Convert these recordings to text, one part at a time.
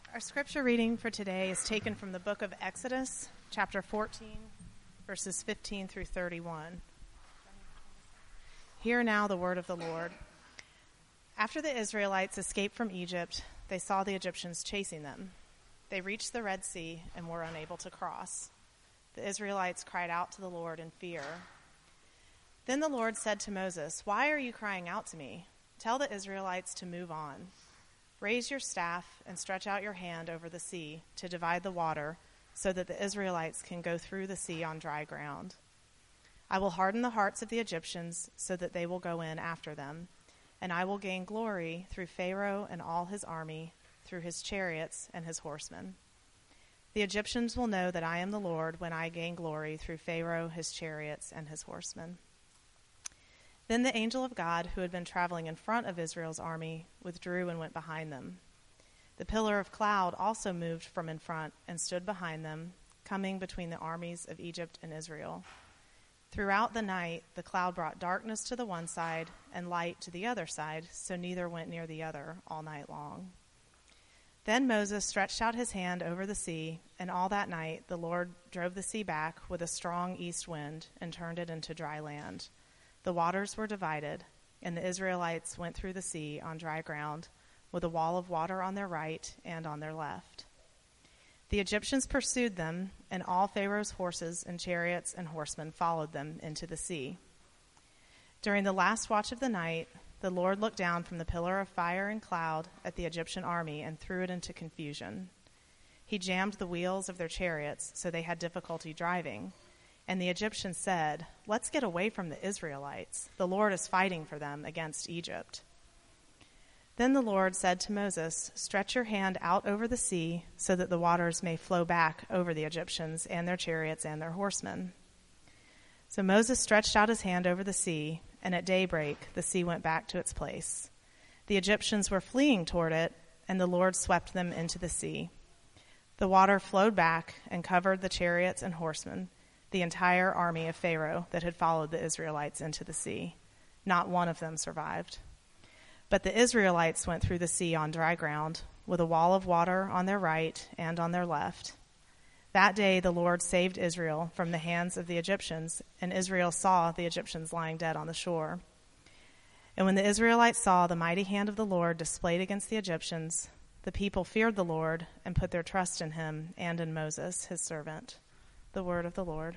Our scripture reading for today is taken from the book of Exodus, chapter 14, verses 15 through 31. Hear now the word of the Lord. After the Israelites escaped from Egypt, they saw the Egyptians chasing them. They reached the Red Sea and were unable to cross. The Israelites cried out to the Lord in fear. Then the Lord said to Moses, "Why are you crying out to me? Tell the Israelites to move on. Raise your staff and stretch out your hand over the sea to divide the water so that the Israelites can go through the sea on dry ground. I will harden the hearts of the Egyptians so that they will go in after them, and I will gain glory through Pharaoh and all his army, through his chariots and his horsemen. The Egyptians will know that I am the Lord when I gain glory through Pharaoh, his chariots, and his horsemen." Then the angel of God, who had been traveling in front of Israel's army, withdrew and went behind them. The pillar of cloud also moved from in front and stood behind them, coming between the armies of Egypt and Israel. Throughout the night, the cloud brought darkness to the one side and light to the other side, so neither went near the other all night long. Then Moses stretched out his hand over the sea, and all that night the Lord drove the sea back with a strong east wind and turned it into dry land. The waters were divided, and the Israelites went through the sea on dry ground, with a wall of water on their right and on their left. The Egyptians pursued them, and all Pharaoh's horses and chariots and horsemen followed them into the sea. During the last watch of the night, the Lord looked down from the pillar of fire and cloud at the Egyptian army and threw it into confusion. He jammed the wheels of their chariots, so they had difficulty driving. And the Egyptians said, "Let's get away from the Israelites. The Lord is fighting for them against Egypt." Then the Lord said to Moses, "Stretch your hand out over the sea so that the waters may flow back over the Egyptians and their chariots and their horsemen." So Moses stretched out his hand over the sea, and at daybreak the sea went back to its place. The Egyptians were fleeing toward it, and the Lord swept them into the sea. The water flowed back and covered the chariots and horsemen, the entire army of Pharaoh that had followed the Israelites into the sea. Not one of them survived. But the Israelites went through the sea on dry ground, with a wall of water on their right and on their left. That day the Lord saved Israel from the hands of the Egyptians, and Israel saw the Egyptians lying dead on the shore. And when the Israelites saw the mighty hand of the Lord displayed against the Egyptians, the people feared the Lord and put their trust in him and in Moses, his servant. The word of the Lord.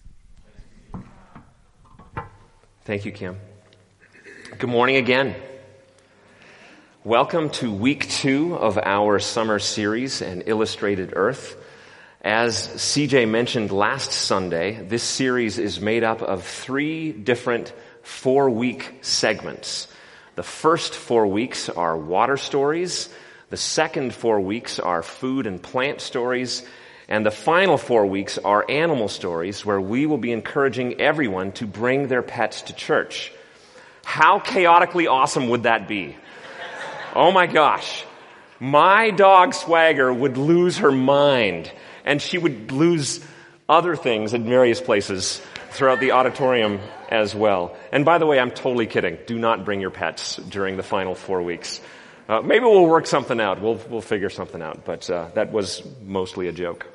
Thank you, Kim. Good morning again. Welcome to week 2 of our summer series, An Illustrated Earth. As CJ mentioned last Sunday, this series is made up of 3 different 4-week segments. The first 4 weeks are water stories. The second 4 weeks are food and plant stories. And the final 4 weeks are animal stories, where we will be encouraging everyone to bring their pets to church. How chaotically awesome would that be? Oh my gosh. My dog Swagger would lose her mind, and she would lose other things in various places throughout the auditorium as well. And by the way, I'm totally kidding. Do not bring your pets during the final 4 weeks. Maybe we'll work something out. We'll figure something out, but that was mostly a joke.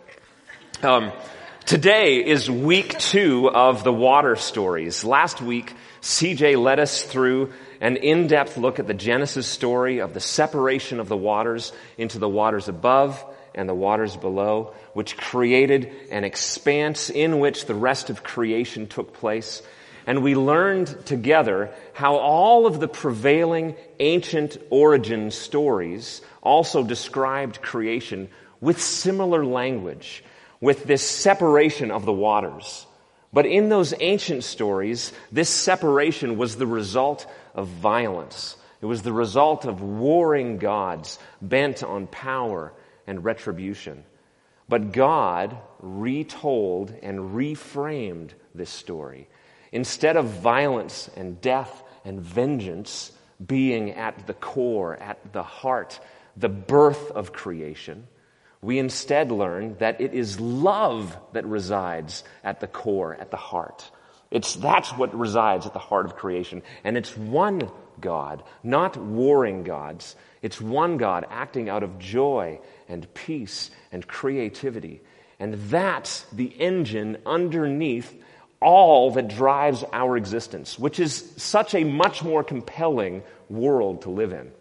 Today is week 2 of the water stories. Last week, CJ led us through an in-depth look at the Genesis story of the separation of the waters into the waters above and the waters below, which created an expanse in which the rest of creation took place. And we learned together how all of the prevailing ancient origin stories also described creation with similar language, with this separation of the waters. But in those ancient stories, this separation was the result of violence. It was the result of warring gods bent on power and retribution. But God retold and reframed this story. Instead of violence and death and vengeance being at the core, at the heart, the birth of creation, we instead learn that it is love that resides at the core, at the heart. That's what resides at the heart of creation. And it's one God, not warring gods. It's one God acting out of joy and peace and creativity. And that's the engine underneath all that drives our existence, which is such a much more compelling world to live in.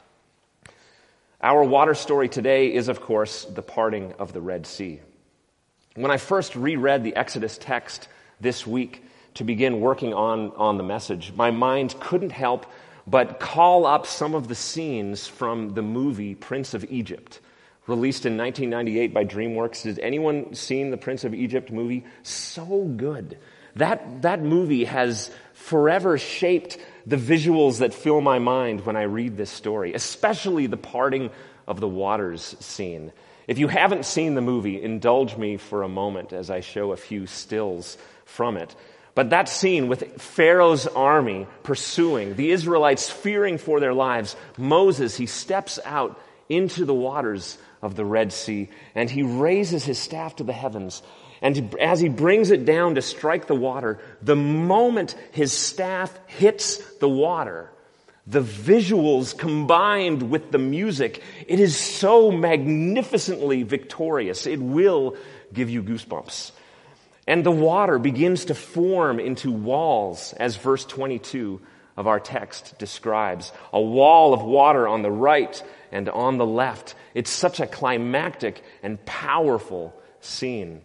Our water story today is, of course, the parting of the Red Sea. When I first reread the Exodus text this week to begin working on the message, my mind couldn't help but call up some of the scenes from the movie Prince of Egypt, released in 1998 by DreamWorks. Did anyone seen the Prince of Egypt movie? So good. That movie has forever shaped the visuals that fill my mind when I read this story, especially the parting of the waters scene. If you haven't seen the movie, indulge me for a moment as I show a few stills from it. But that scene with Pharaoh's army pursuing, the Israelites fearing for their lives, Moses, he steps out into the waters of the Red Sea and he raises his staff to the heavens. And as he brings it down to strike the water, the moment his staff hits the water, the visuals combined with the music, it is so magnificently victorious. It will give you goosebumps. And the water begins to form into walls, as verse 22 of our text describes. A wall of water on the right and on the left. It's such a climactic and powerful scene.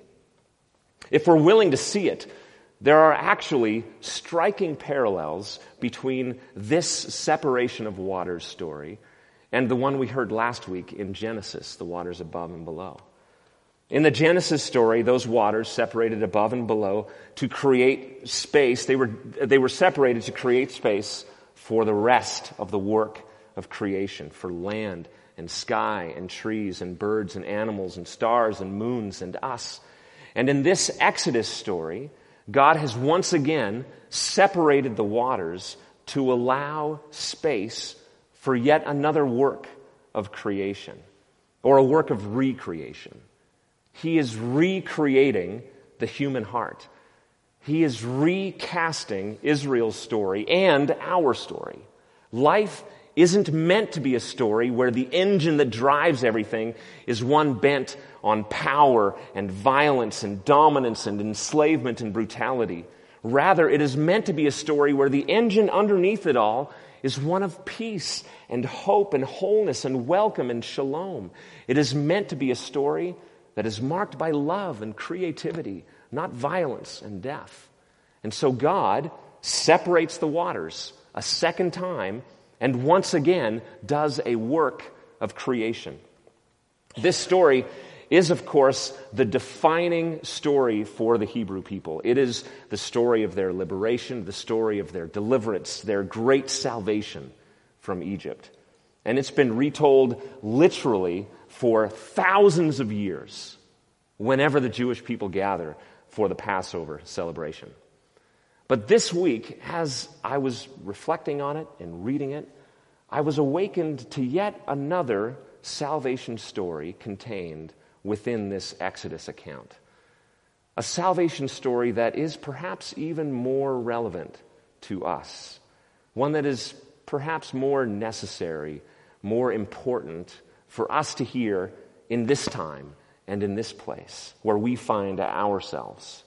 If we're willing to see it, there are actually striking parallels between this separation of waters story and the one we heard last week in Genesis, the waters above and below. In the Genesis story, those waters separated above and below to create space. They were separated to create space for the rest of the work of creation, for land and sky and trees and birds and animals and stars and moons and us. And in this Exodus story, God has once again separated the waters to allow space for yet another work of creation, or a work of recreation. He is recreating the human heart. He is recasting Israel's story and our story. Life isn't meant to be a story where the engine that drives everything is one bent on power and violence and dominance and enslavement and brutality. Rather, it is meant to be a story where the engine underneath it all is one of peace and hope and wholeness and welcome and shalom. It is meant to be a story that is marked by love and creativity, not violence and death. And so God separates the waters a second time and once again does a work of creation. This story is, of course, the defining story for the Hebrew people. It is the story of their liberation, the story of their deliverance, their great salvation from Egypt. And it's been retold literally for thousands of years whenever the Jewish people gather for the Passover celebration. But this week, as I was reflecting on it and reading it, I was awakened to yet another salvation story contained within this Exodus account. A salvation story that is perhaps even more relevant to us. One that is perhaps more necessary, more important for us to hear in this time and in this place where we find ourselves.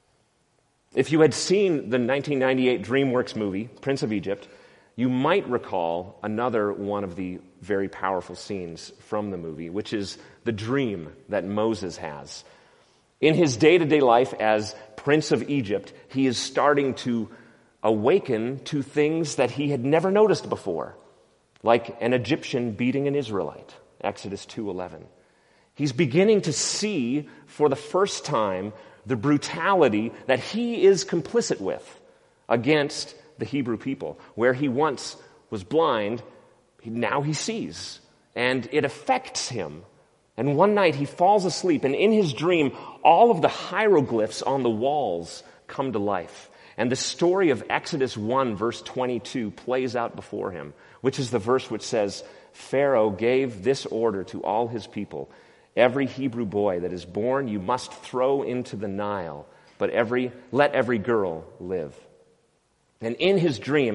If you had seen the 1998 DreamWorks movie, Prince of Egypt, you might recall another one of the very powerful scenes from the movie, which is the dream that Moses has. In his day-to-day life as Prince of Egypt, he is starting to awaken to things that he had never noticed before, like an Egyptian beating an Israelite, Exodus 2:11. He's beginning to see for the first time the brutality that he is complicit with against the Hebrew people. Where he once was blind, now he sees, and it affects him. And one night he falls asleep, and in his dream, all of the hieroglyphs on the walls come to life. And the story of Exodus 1, verse 22, plays out before him, which is the verse which says, Pharaoh gave this order to all his people: every Hebrew boy that is born you must throw into the Nile, but let every girl live. And in his dream,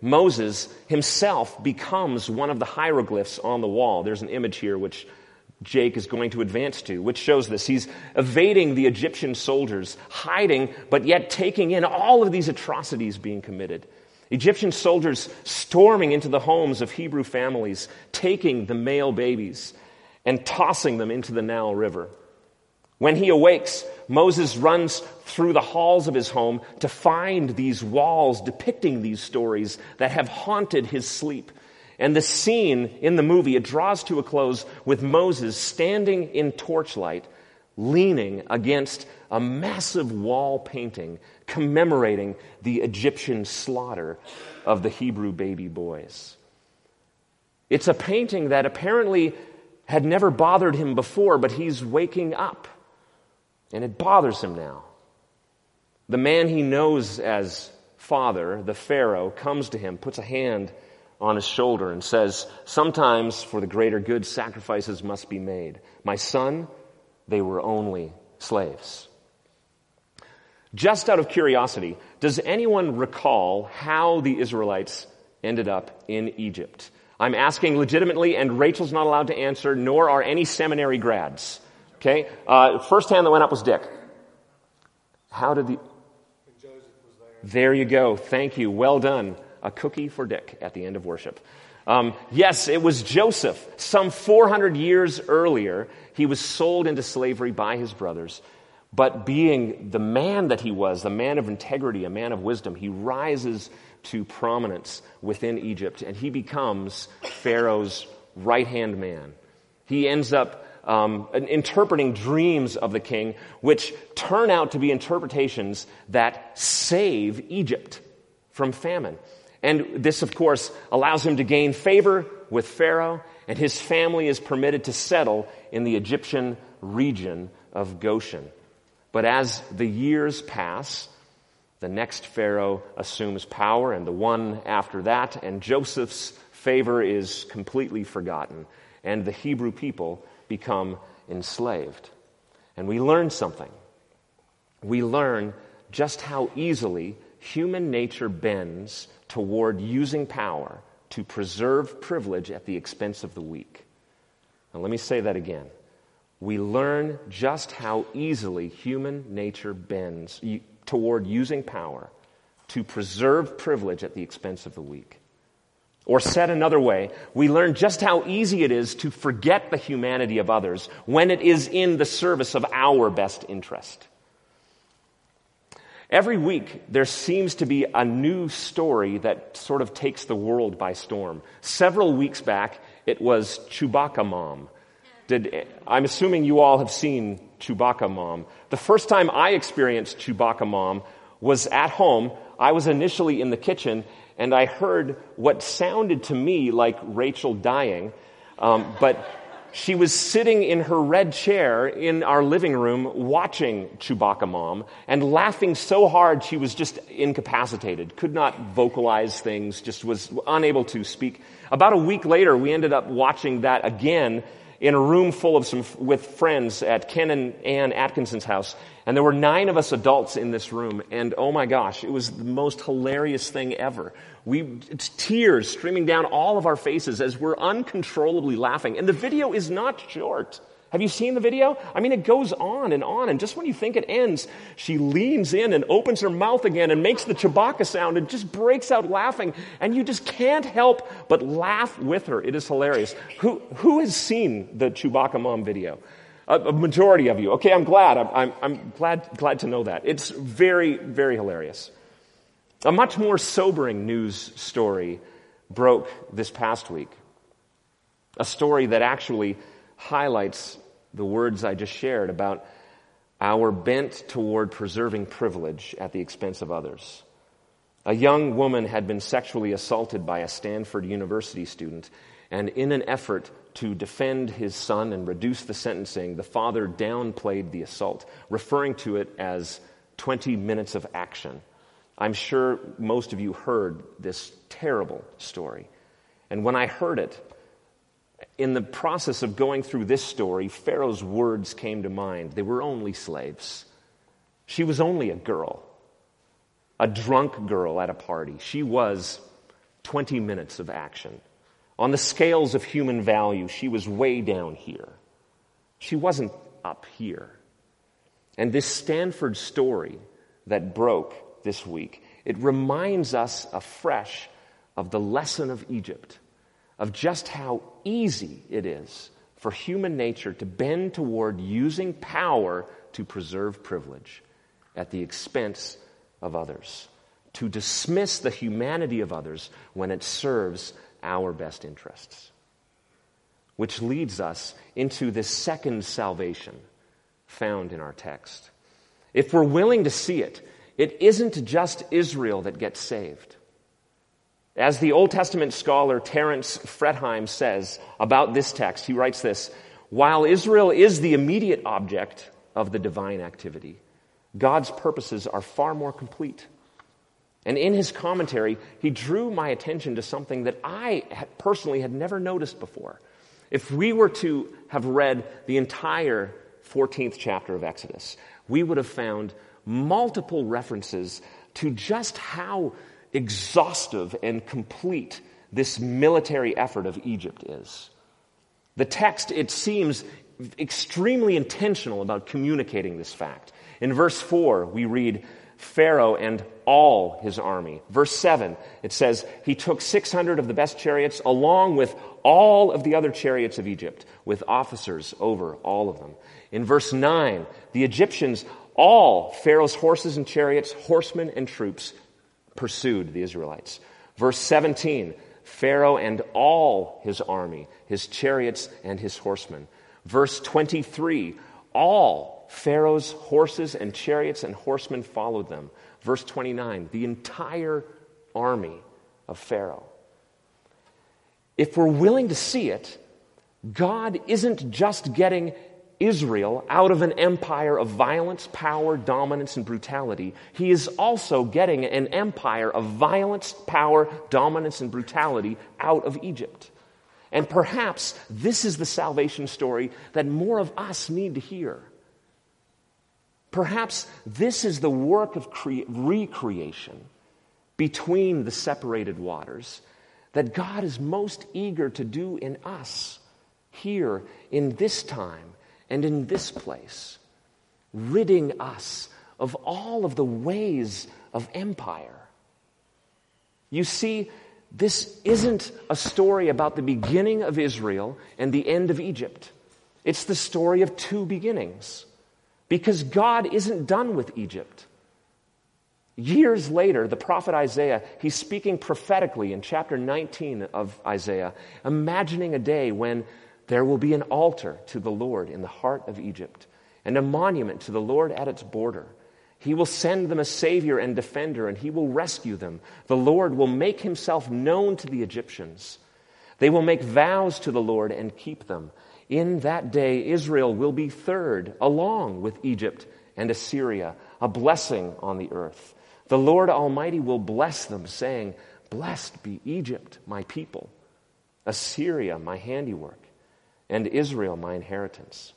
Moses himself becomes one of the hieroglyphs on the wall. There's an image here which Jake is going to advance to, which shows this. He's evading the Egyptian soldiers, hiding, but yet taking in all of these atrocities being committed. Egyptian soldiers storming into the homes of Hebrew families, taking the male babies and tossing them into the Nile River. When he awakes, Moses runs through the halls of his home to find these walls depicting these stories that have haunted his sleep. And the scene in the movie, it draws to a close with Moses standing in torchlight, leaning against a massive wall painting commemorating the Egyptian slaughter of the Hebrew baby boys. It's a painting that apparently had never bothered him before, but he's waking up. And it bothers him now. The man he knows as father, the Pharaoh, comes to him, puts a hand on his shoulder and says, "Sometimes for the greater good, sacrifices must be made. My son, they were only slaves." Just out of curiosity, does anyone recall how the Israelites ended up in Egypt? I'm asking legitimately, and Rachel's not allowed to answer, nor are any seminary grads. Okay, first hand that went up was Dick. How did Joseph was There you go. Thank you. Well done. A cookie for Dick at the end of worship. Yes, it was Joseph. Some 400 years earlier, he was sold into slavery by his brothers. But being the man that he was, the man of integrity, a man of wisdom, he rises to prominence within Egypt, and he becomes Pharaoh's right-hand man. He ends up interpreting dreams of the king, which turn out to be interpretations that save Egypt from famine. And this, of course, allows him to gain favor with Pharaoh, and his family is permitted to settle in the Egyptian region of Goshen. But as the years pass, the next Pharaoh assumes power, and the one after that, and Joseph's favor is completely forgotten, and the Hebrew people become enslaved. And we learn something. We learn just how easily human nature bends toward using power to preserve privilege at the expense of the weak. Now let me say that again. We learn just how easily human nature bends toward using power to preserve privilege at the expense of the weak. Or said another way, we learn just how easy it is to forget the humanity of others when it is in the service of our best interest. Every week, there seems to be a new story that sort of takes the world by storm. Several weeks back, it was Chewbacca Mom. I'm assuming you all have seen Chewbacca Mom. The first time I experienced Chewbacca Mom was at home. I was initially in the kitchen, and I heard what sounded to me like Rachel dying, but she was sitting in her red chair in our living room watching Chewbacca Mom and laughing so hard she was just incapacitated, could not vocalize things, just was unable to speak. About a week later, we ended up watching that again in a room full of with friends at Ken and Ann Atkinson's house. And there were 9 of us adults in this room. And oh my gosh, it was the most hilarious thing ever. It's tears streaming down all of our faces as we're uncontrollably laughing. And the video is not short. Have you seen the video? I mean, it goes on. And just when you think it ends, she leans in and opens her mouth again and makes the Chewbacca sound and just breaks out laughing. And you just can't help but laugh with her. It is hilarious. Who has seen the Chewbacca Mom video? A majority of you. Okay, I'm glad. I'm glad to know that. It's very, very hilarious. A much more sobering news story broke this past week. A story that actually highlights the words I just shared about our bent toward preserving privilege at the expense of others. A young woman had been sexually assaulted by a Stanford University student, and in an effort to defend his son and reduce the sentencing, the father downplayed the assault, referring to it as 20 minutes of action. I'm sure most of you heard this terrible story. And when I heard it, in the process of going through this story, Pharaoh's words came to mind. They were only slaves. She was only a girl, a drunk girl at a party. She was 20 minutes of action. On the scales of human value, she was way down here. She wasn't up here. And this Stanford story that broke this week, it reminds us afresh of the lesson of Egypt, of just how easy it is for human nature to bend toward using power to preserve privilege at the expense of others, to dismiss the humanity of others when it serves our best interests. Which leads us into this second salvation found in our text. If we're willing to see it, it isn't just Israel that gets saved. As the Old Testament scholar Terence Fretheim says about this text, he writes this: while Israel is the immediate object of the divine activity, God's purposes are far more complete. And in his commentary, he drew my attention to something that I personally had never noticed before. If we were to have read the entire 14th chapter of Exodus, we would have found multiple references to just how exhaustive and complete this military effort of Egypt is. The text, it seems, extremely intentional about communicating this fact. In verse 4, we read, Pharaoh and all his army. Verse 7, it says, he took 600 of the best chariots along with all of the other chariots of Egypt, with officers over all of them. In verse 9, the Egyptians, all Pharaoh's horses and chariots, horsemen and troops, pursued the Israelites. Verse 17, Pharaoh and all his army, his chariots and his horsemen. Verse 23, all Pharaoh's horses and chariots and horsemen followed them. Verse 29, the entire army of Pharaoh. If we're willing to see it, God isn't just getting Israel out of an empire of violence, power, dominance, and brutality. He is also getting an empire of violence, power, dominance, and brutality out of Egypt. And perhaps this is the salvation story that more of us need to hear. Perhaps this is the work of recreation between the separated waters that God is most eager to do in us here in this time and in this place, ridding us of all of the ways of empire. You see, this isn't a story about the beginning of Israel and the end of Egypt. It's the story of two beginnings. Because God isn't done with Egypt. Years later, the prophet Isaiah, he's speaking prophetically in chapter 19 of Isaiah, imagining a day when there will be an altar to the Lord in the heart of Egypt and a monument to the Lord at its border. He will send them a savior and defender, and he will rescue them. The Lord will make himself known to the Egyptians. They will make vows to the Lord and keep them. In that day, Israel will be third, along with Egypt and Assyria, a blessing on the earth. The Lord Almighty will bless them, saying, blessed be Egypt, my people, Assyria, my handiwork, and Israel, my inheritance.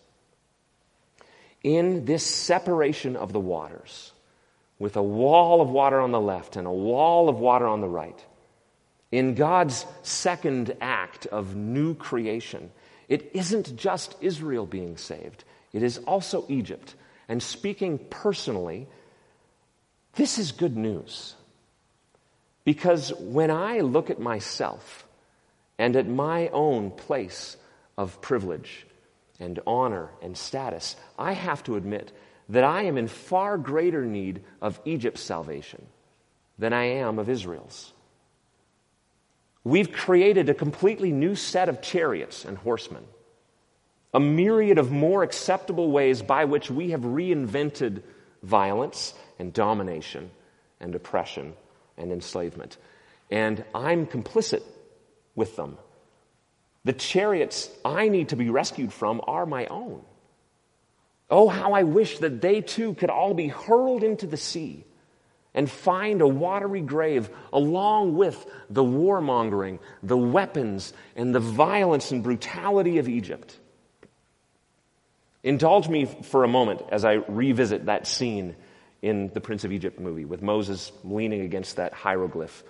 In this separation of the waters, with a wall of water on the left and a wall of water on the right, in God's second act of new creation, it isn't just Israel being saved. It is also Egypt. And speaking personally, this is good news. Because when I look at myself and at my own place of privilege and honor and status, I have to admit that I am in far greater need of Egypt's salvation than I am of Israel's. We've created a completely new set of chariots and horsemen, a myriad of more acceptable ways by which we have reinvented violence and domination and oppression and enslavement. And I'm complicit with them. The chariots I need to be rescued from are my own. Oh, how I wish that they too could all be hurled into the sea and find a watery grave along with the warmongering, the weapons, and the violence and brutality of Egypt. Indulge me for a moment as I revisit that scene in the Prince of Egypt movie with Moses leaning against that hieroglyph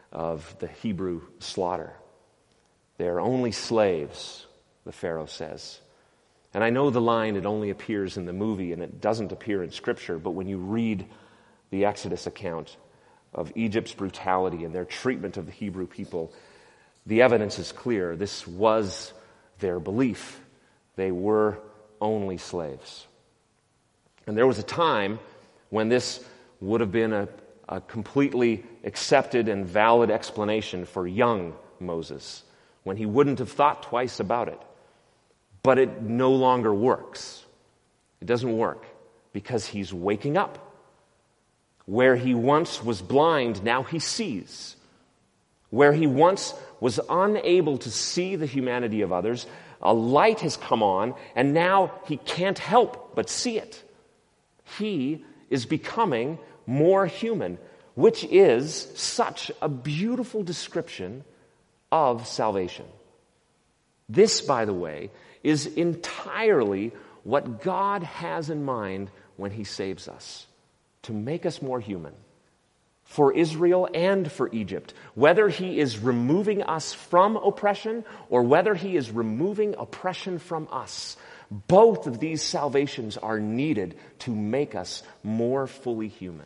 of the Hebrew slaughter. They are only slaves, the Pharaoh says. And I know the line, it only appears in the movie and it doesn't appear in Scripture, but when you read the Exodus account of Egypt's brutality and their treatment of the Hebrew people, the evidence is clear. This was their belief. They were only slaves. And there was a time when this would have been a completely accepted and valid explanation for young Moses, when he wouldn't have thought twice about it. But it no longer works. It doesn't work because he's waking up. Where he once was blind, now he sees. Where he once was unable to see the humanity of others, a light has come on, and now he can't help but see it. He is becoming more human, which is such a beautiful description of salvation. This, by the way, is entirely what God has in mind when he saves us, to make us more human. For Israel and for Egypt, whether he is removing us from oppression or whether he is removing oppression from us, both of these salvations are needed to make us more fully human.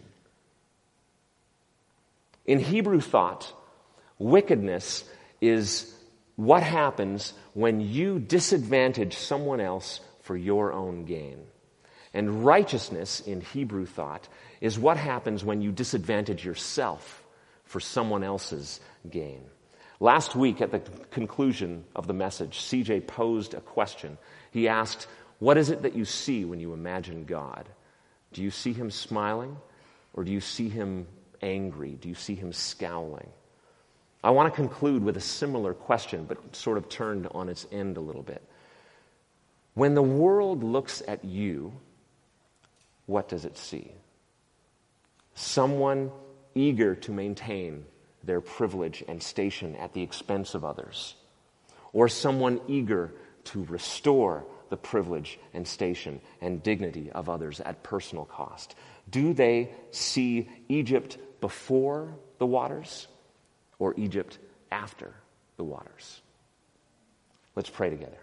In Hebrew thought, wickedness is what happens when you disadvantage someone else for your own gain. And righteousness in Hebrew thought is what happens when you disadvantage yourself for someone else's gain. Last week at the conclusion of the message, CJ posed a question. He asked, what is it that you see when you imagine God? Do you see him smiling or do you see him angry? Do you see him scowling? I want to conclude with a similar question, but sort of turned on its end a little bit. When the world looks at you, what does it see? Someone eager to maintain their privilege and station at the expense of others, or someone eager to restore the privilege and station and dignity of others at personal cost? Do they see Egypt before the waters or Egypt after the waters? Let's pray together.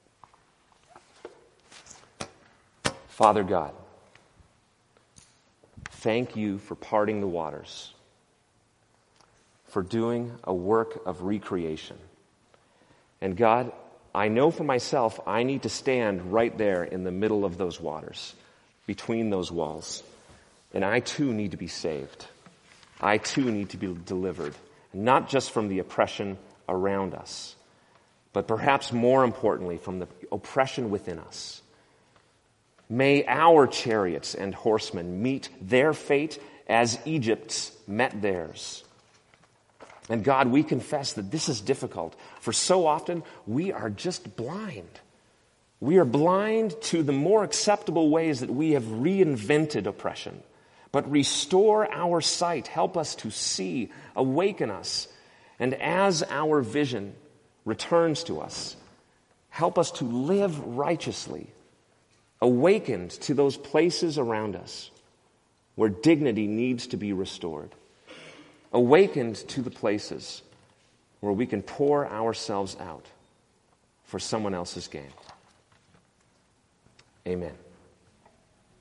Father God, thank you for parting the waters, for doing a work of recreation. And God, I know for myself, I need to stand right there in the middle of those waters, between those walls. And I too need to be saved. I too need to be delivered, not just from the oppression around us, but perhaps more importantly, from the oppression within us. May our chariots and horsemen meet their fate as Egypt's met theirs. And God, we confess that this is difficult, for so often we are just blind. We are blind to the more acceptable ways that we have reinvented oppression. But restore our sight, help us to see, awaken us. And as our vision returns to us, help us to live righteously, awakened to those places around us where dignity needs to be restored, awakened to the places where we can pour ourselves out for someone else's gain. Amen.